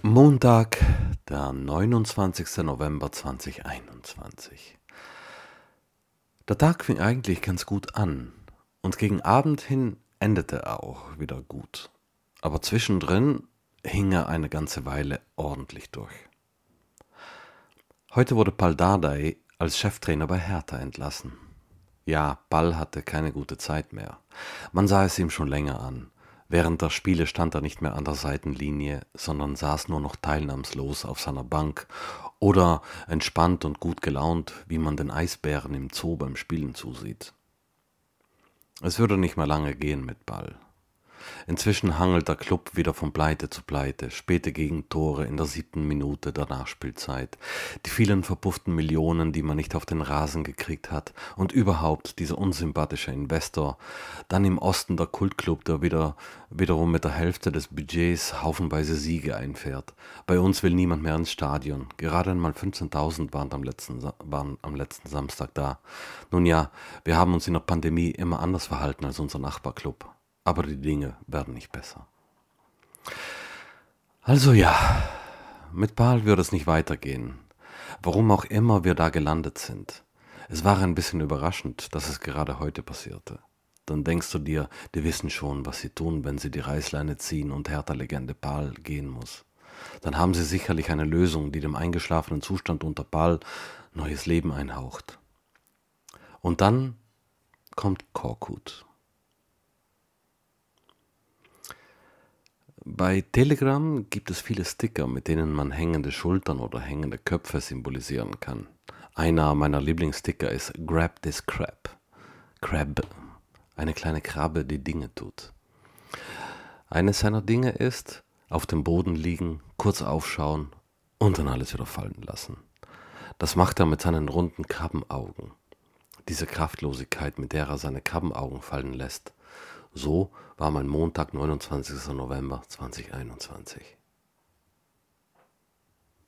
Montag, der 29. November 2021. Der Tag fing eigentlich ganz gut an und gegen Abend hin endete er auch wieder gut. Aber zwischendrin hing er eine ganze Weile ordentlich durch. Heute wurde Pal Dardai als Cheftrainer bei Hertha entlassen. Ja, Pal hatte keine gute Zeit mehr. Man sah es ihm schon länger an. Während der Spiele stand er nicht mehr an der Seitenlinie, sondern saß nur noch teilnahmslos auf seiner Bank oder entspannt und gut gelaunt, wie man den Eisbären im Zoo beim Spielen zusieht. Es würde nicht mehr lange gehen mit Pal. Inzwischen hangelt der Klub wieder von Pleite zu Pleite, späte Gegentore in der 7. Minute der Nachspielzeit, die vielen verpufften Millionen, die man nicht auf den Rasen gekriegt hat und überhaupt dieser unsympathische Investor, dann im Osten der Kultclub, der wiederum mit der Hälfte des Budgets haufenweise Siege einfährt. Bei uns will niemand mehr ins Stadion, gerade einmal 15.000 waren am letzten Samstag da. Nun ja, wir haben uns in der Pandemie immer anders verhalten als unser Nachbarclub. Aber die Dinge werden nicht besser. Also ja, mit Pal würde es nicht weitergehen. Warum auch immer wir da gelandet sind. Es war ein bisschen überraschend, dass es gerade heute passierte. Dann denkst du dir, die wissen schon, was sie tun, wenn sie die Reißleine ziehen und Hertha-Legende Pal gehen muss. Dann haben sie sicherlich eine Lösung, die dem eingeschlafenen Zustand unter Pal neues Leben einhaucht. Und dann kommt Korkut. Bei Telegram gibt es viele Sticker, mit denen man hängende Schultern oder hängende Köpfe symbolisieren kann. Einer meiner Lieblingssticker ist Grab this Crab. Crab, eine kleine Krabbe, die Dinge tut. Eines seiner Dinge ist, auf dem Boden liegen, kurz aufschauen und dann alles wieder fallen lassen. Das macht er mit seinen runden Krabbenaugen. Diese Kraftlosigkeit, mit der er seine Krabbenaugen fallen lässt. So war mein Montag, 29. November 2021.